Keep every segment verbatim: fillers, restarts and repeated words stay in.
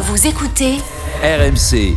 Vous écoutez R M C.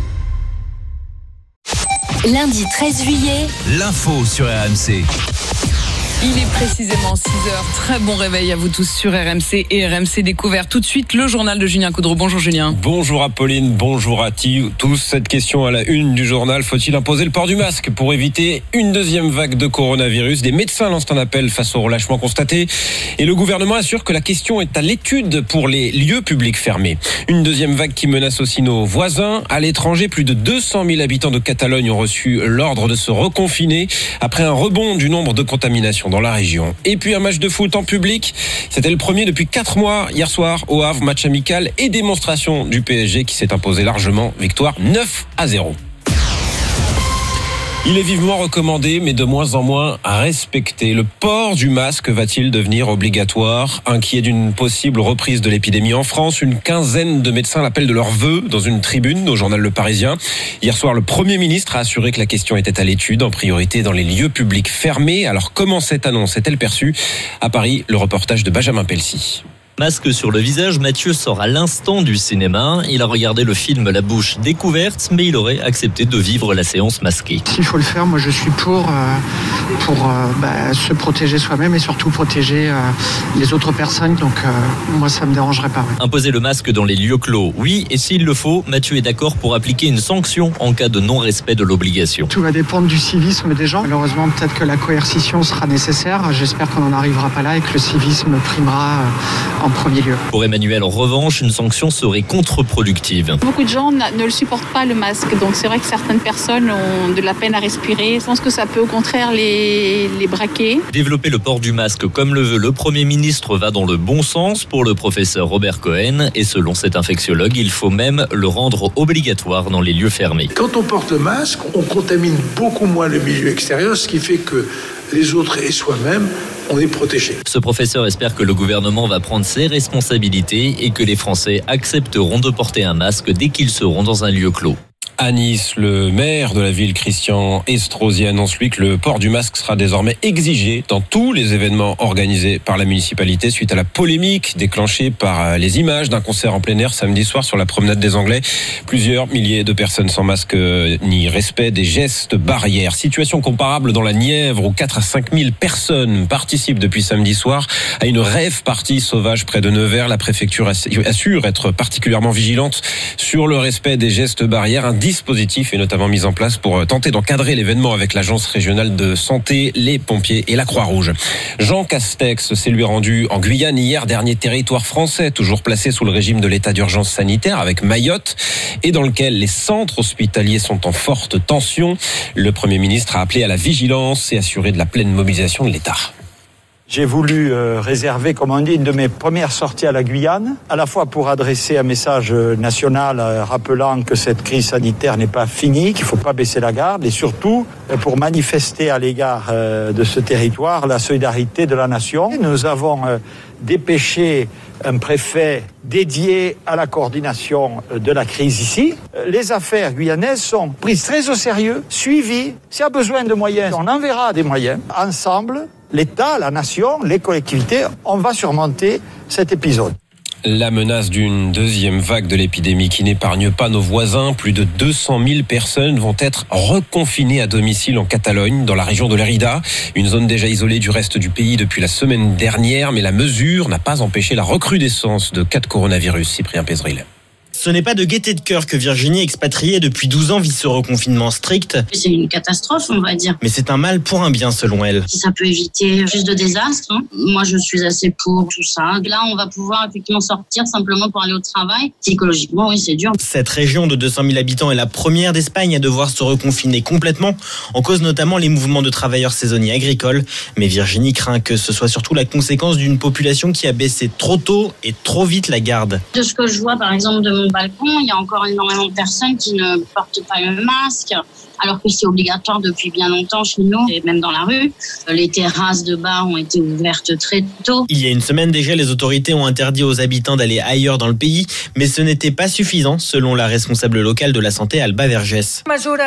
Lundi treize juillet, L'info sur R M C. Il est précisément six heures. Très bon réveil à vous tous sur R M C et R M C Découvert. Tout de suite, le journal de Julien Coudreau. Bonjour Julien. Bonjour Apolline, bonjour à tous. Cette question à la une du journal. Faut-il imposer le port du masque pour éviter une deuxième vague de coronavirus ? Des médecins lancent un appel face au relâchement constaté. Et le gouvernement assure que la question est à l'étude pour les lieux publics fermés. Une deuxième vague qui menace aussi nos voisins. À l'étranger, plus de deux cent mille habitants de Catalogne ont reçu l'ordre de se reconfiner après un rebond du nombre de contaminations dans la région. Et puis un match de foot en public, c'était le premier depuis quatre mois hier soir au Havre, match amical et démonstration du P S G qui s'est imposé largement, victoire neuf à zéro. Il est vivement recommandé, mais de moins en moins respecté. Le port du masque va-t-il devenir obligatoire ? Inquiet d'une possible reprise de l'épidémie en France, une quinzaine de médecins l'appellent de leur vœu dans une tribune au journal Le Parisien. Hier soir, le Premier ministre a assuré que la question était à l'étude, en priorité dans les lieux publics fermés. Alors comment cette annonce est-elle perçue ? À Paris, le reportage de Benjamin Pelsi. Masque sur le visage, Mathieu sort à l'instant du cinéma. Il a regardé le film La bouche découverte, mais il aurait accepté de vivre la séance masquée. S'il faut le faire, moi je suis pour, euh, pour euh, bah, se protéger soi-même et surtout protéger euh, les autres personnes. Donc euh, moi ça me dérangerait pas. Ouais. Imposer le masque dans les lieux clos, oui. Et s'il le faut, Mathieu est d'accord pour appliquer une sanction en cas de non-respect de l'obligation. Tout va dépendre du civisme des gens. Malheureusement, peut-être que la coercition sera nécessaire. J'espère qu'on n'en arrivera pas là et que le civisme primera euh, en premier lieu. Pour Emmanuel, en revanche, une sanction serait contre-productive. Beaucoup de gens ne le supportent pas, le masque. Donc c'est vrai que certaines personnes ont de la peine à respirer. Je pense que ça peut au contraire les, les braquer. Développer le port du masque comme le veut le Premier ministre va dans le bon sens pour le professeur Robert Cohen. Et selon cet infectiologue, il faut même le rendre obligatoire dans les lieux fermés. Quand on porte le masque, on contamine beaucoup moins le milieu extérieur, ce qui fait que les autres et soi-même, on est protégé. Ce professeur espère que le gouvernement va prendre ses responsabilités et que les Français accepteront de porter un masque dès qu'ils seront dans un lieu clos. À Nice, le maire de la ville, Christian Estrosi, annonce lui que le port du masque sera désormais exigé dans tous les événements organisés par la municipalité suite à la polémique déclenchée par les images d'un concert en plein air samedi soir sur la promenade des Anglais. Plusieurs milliers de personnes sans masque ni respect des gestes barrières. Situation comparable dans la Nièvre où quatre à cinq mille personnes participent depuis samedi soir à une rave party sauvage près de Nevers. La préfecture assure être particulièrement vigilante sur le respect des gestes barrières. Un dispositif est notamment mis en place pour tenter d'encadrer l'événement avec l'Agence régionale de santé, les pompiers et la Croix-Rouge. Jean Castex s'est lui rendu en Guyane hier, dernier territoire français toujours placé sous le régime de l'état d'urgence sanitaire avec Mayotte et dans lequel les centres hospitaliers sont en forte tension. Le Premier ministre a appelé à la vigilance et assuré de la pleine mobilisation de l'État. J'ai voulu euh, réserver, comme on dit, une de mes premières sorties à la Guyane, à la fois pour adresser un message national euh, rappelant que cette crise sanitaire n'est pas finie, qu'il ne faut pas baisser la garde, et surtout euh, pour manifester à l'égard euh, de ce territoire la solidarité de la nation. Nous avons euh, dépêché un préfet dédié à la coordination de la crise ici. Les affaires guyanaises sont prises très au sérieux, suivies. S'il y a besoin de moyens, on enverra des moyens. Ensemble, l'État, la nation, les collectivités, on va surmonter cet épisode. La menace d'une deuxième vague de l'épidémie qui n'épargne pas nos voisins. Plus de deux cent mille personnes vont être reconfinées à domicile en Catalogne, dans la région de Lérida. Une zone déjà isolée du reste du pays depuis la semaine dernière. Mais la mesure n'a pas empêché la recrudescence de cas de coronavirus. Cyprien Pézeril. Ce n'est pas de gaieté de cœur que Virginie, expatriée depuis douze ans, vit ce reconfinement strict. C'est une catastrophe, on va dire. Mais c'est un mal pour un bien, selon elle. Si ça peut éviter plus de désastres, hein. Moi je suis assez pour tout ça. Là, on va pouvoir effectivement sortir simplement pour aller au travail. Psychologiquement, oui, c'est dur. Cette région de deux cent mille habitants est la première d'Espagne à devoir se reconfiner complètement, en cause notamment les mouvements de travailleurs saisonniers agricoles. Mais Virginie craint que ce soit surtout la conséquence d'une population qui a baissé trop tôt et trop vite la garde. De ce que je vois, par exemple, de mon balcon, il y a encore énormément de personnes qui ne portent pas le masque. alors que c'est obligatoire depuis bien longtemps chez nous et même dans la rue. Les terrasses de bar ont été ouvertes très tôt. Il y a une semaine déjà, les autorités ont interdit aux habitants d'aller ailleurs dans le pays, mais ce n'était pas suffisant, selon la responsable locale de la santé, Alba Vergès.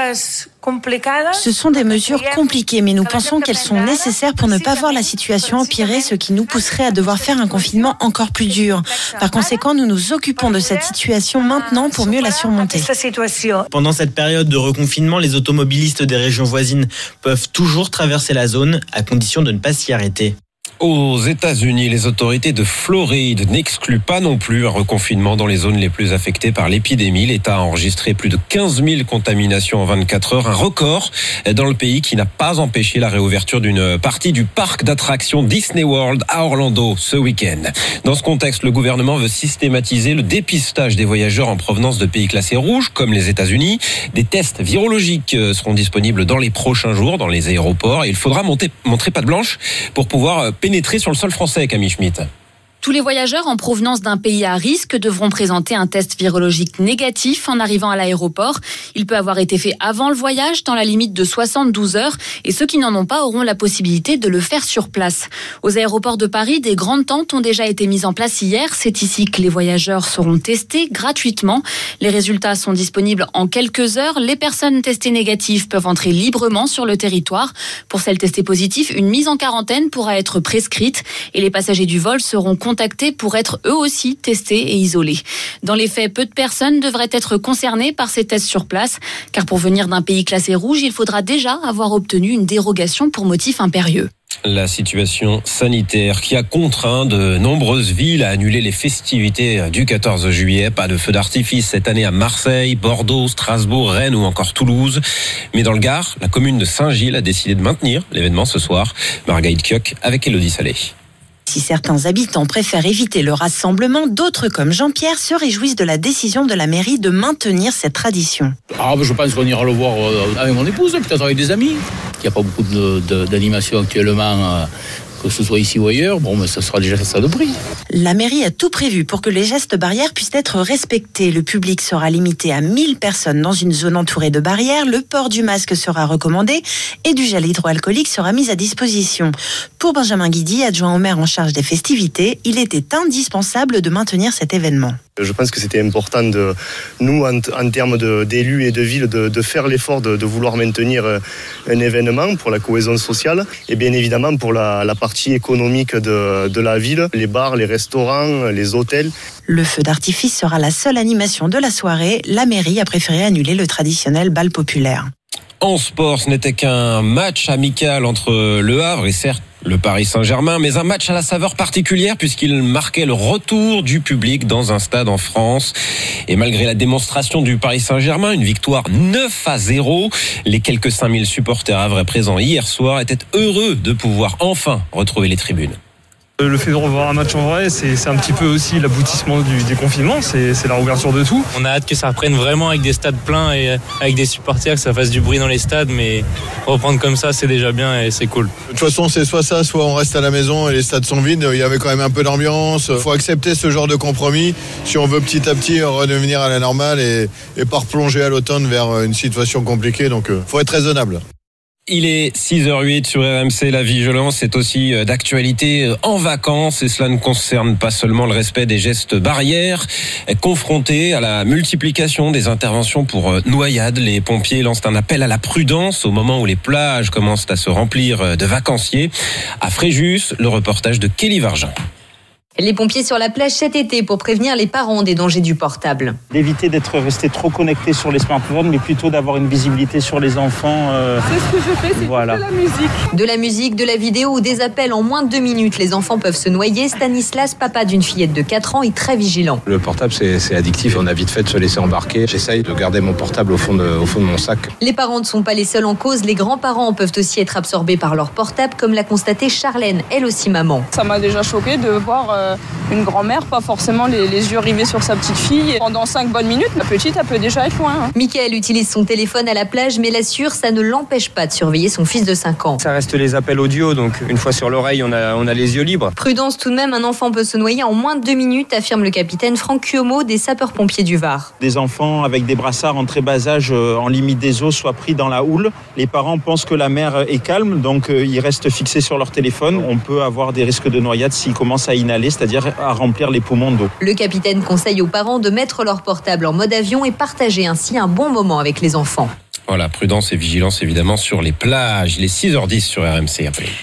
Ce sont des mesures compliquées, mais nous pensons qu'elles sont nécessaires pour ne pas voir la situation empirer, ce qui nous pousserait à devoir faire un confinement encore plus dur. Par conséquent, nous nous occupons de cette situation maintenant pour mieux la surmonter. Pendant cette période de reconfinement, les automobilistes des régions voisines peuvent toujours traverser la zone, à condition de ne pas s'y arrêter. Aux États-Unis, les autorités de Floride n'excluent pas non plus un reconfinement dans les zones les plus affectées par l'épidémie. L'État a enregistré plus de quinze mille contaminations en vingt-quatre heures, un record dans le pays qui n'a pas empêché la réouverture d'une partie du parc d'attractions Disney World à Orlando ce week-end. Dans ce contexte, le gouvernement veut systématiser le dépistage des voyageurs en provenance de pays classés rouges, comme les États-Unis. Des tests virologiques seront disponibles dans les prochains jours dans les aéroports et il faudra monter, montrer patte blanche pour pouvoir pénétrer sur le sol français, Camille Schmitt. Tous les voyageurs en provenance d'un pays à risque devront présenter un test virologique négatif en arrivant à l'aéroport. Il peut avoir été fait avant le voyage, dans la limite de soixante-douze heures, et ceux qui n'en ont pas auront la possibilité de le faire sur place. Aux aéroports de Paris, des grandes tentes ont déjà été mises en place hier. C'est ici que les voyageurs seront testés gratuitement. Les résultats sont disponibles en quelques heures. Les personnes testées négatives peuvent entrer librement sur le territoire. Pour celles testées positives, une mise en quarantaine pourra être prescrite et les passagers du vol seront contactés pour être eux aussi testés et isolés. Dans les faits, peu de personnes devraient être concernées par ces tests sur place, car pour venir d'un pays classé rouge, il faudra déjà avoir obtenu une dérogation pour motif impérieux. La situation sanitaire qui a contraint de nombreuses villes à annuler les festivités du quatorze juillet. Pas de feux d'artifice cette année à Marseille, Bordeaux, Strasbourg, Rennes ou encore Toulouse. Mais dans le Gard, la commune de Saint-Gilles a décidé de maintenir l'événement ce soir. Margaït Kioc avec Élodie Salé. Si certains habitants préfèrent éviter le rassemblement, d'autres comme Jean-Pierre se réjouissent de la décision de la mairie de maintenir cette tradition. Ah, je pense qu'on ira le voir avec mon épouse, peut-être avec des amis. Il n'y a pas beaucoup de, de, d'animation actuellement, que ce soit ici ou ailleurs. Bon, mais ça sera déjà ça de prix. La mairie a tout prévu pour que les gestes barrières puissent être respectés. Le public sera limité à mille personnes dans une zone entourée de barrières. Le port du masque sera recommandé et du gel hydroalcoolique sera mis à disposition. Pour Benjamin Guidi, adjoint au maire en charge des festivités, il était indispensable de maintenir cet événement. Je pense que c'était important de nous, en, en termes de, d'élus et de villes, de, de faire l'effort de, de vouloir maintenir un événement pour la cohésion sociale et bien évidemment pour la, la partie économique de, de la ville, les bars, les restaurants, les hôtels. Le feu d'artifice sera la seule animation de la soirée. La mairie a préféré annuler le traditionnel bal populaire. En sport, ce n'était qu'un match amical entre Le Havre et certes le Paris Saint-Germain, mais un match à la saveur particulière puisqu'il marquait le retour du public dans un stade en France. Et malgré la démonstration du Paris Saint-Germain, une victoire neuf à zéro, les quelques cinq mille supporters havrais présents hier soir étaient heureux de pouvoir enfin retrouver les tribunes. Le fait de revoir un match en vrai, c'est, c'est un petit peu aussi l'aboutissement du déconfinement, c'est, c'est la réouverture de tout. On a hâte que ça reprenne vraiment avec des stades pleins et avec des supporters, que ça fasse du bruit dans les stades, mais reprendre comme ça, c'est déjà bien et c'est cool. De toute façon, c'est soit ça, soit on reste à la maison et les stades sont vides. Il y avait quand même un peu d'ambiance. Il faut accepter ce genre de compromis si on veut petit à petit redevenir à la normale et, et pas replonger à l'automne vers une situation compliquée. Donc, il faut être raisonnable. Il est six heures huit sur R M C. La vigilance est aussi d'actualité en vacances et cela ne concerne pas seulement le respect des gestes barrières. Confrontés à la multiplication des interventions pour noyades, les pompiers lancent un appel à la prudence au moment où les plages commencent à se remplir de vacanciers. À Fréjus, le reportage de Kelly Vargin. Les pompiers sur la plage cet été pour prévenir les parents des dangers du portable. D'éviter d'être resté trop connecté sur les smartphones, mais plutôt d'avoir une visibilité sur les enfants. Euh... C'est ce que je fais, c'est voilà. de la musique. De la musique, de la vidéo ou des appels en moins de deux minutes. Les enfants peuvent se noyer. Stanislas, papa d'une fillette de quatre ans, est très vigilant. Le portable, c'est, c'est addictif. On a vite fait de se laisser embarquer. J'essaye de garder mon portable au fond de, au fond de mon sac. Les parents ne sont pas les seuls en cause. Les grands-parents peuvent aussi être absorbés par leur portable, comme l'a constaté Charlène, elle aussi maman. Ça m'a déjà choqué de voir euh, une grand-mère, pas forcément les, les yeux rivés sur sa petite fille. Et pendant cinq bonnes minutes, la petite, elle peut déjà être loin. Hein. Mickaël utilise son téléphone à la plage, mais l'assure, ça ne l'empêche pas de surveiller son fils de cinq ans. Ça reste les appels audio, donc une fois sur l'oreille, on a, on a les yeux libres. Prudence tout de même, un enfant peut se noyer en moins de deux minutes, affirme le capitaine Franck Cuomo des sapeurs-pompiers du Var. Des enfants avec des brassards en très bas âge, euh, en limite des eaux, soient pris dans la houle. Les parents pensent que la mer est calme, donc euh, ils restent fixés sur leur téléphone. On peut avoir des risques de noyade s'ils commencent à inhaler, c'est-à-dire à remplir les poumons d'eau. Le capitaine conseille aux parents de mettre leur portable en mode avion et partager ainsi un bon moment avec les enfants. Voilà, prudence et vigilance évidemment sur les plages. Il est six heures dix sur R M C.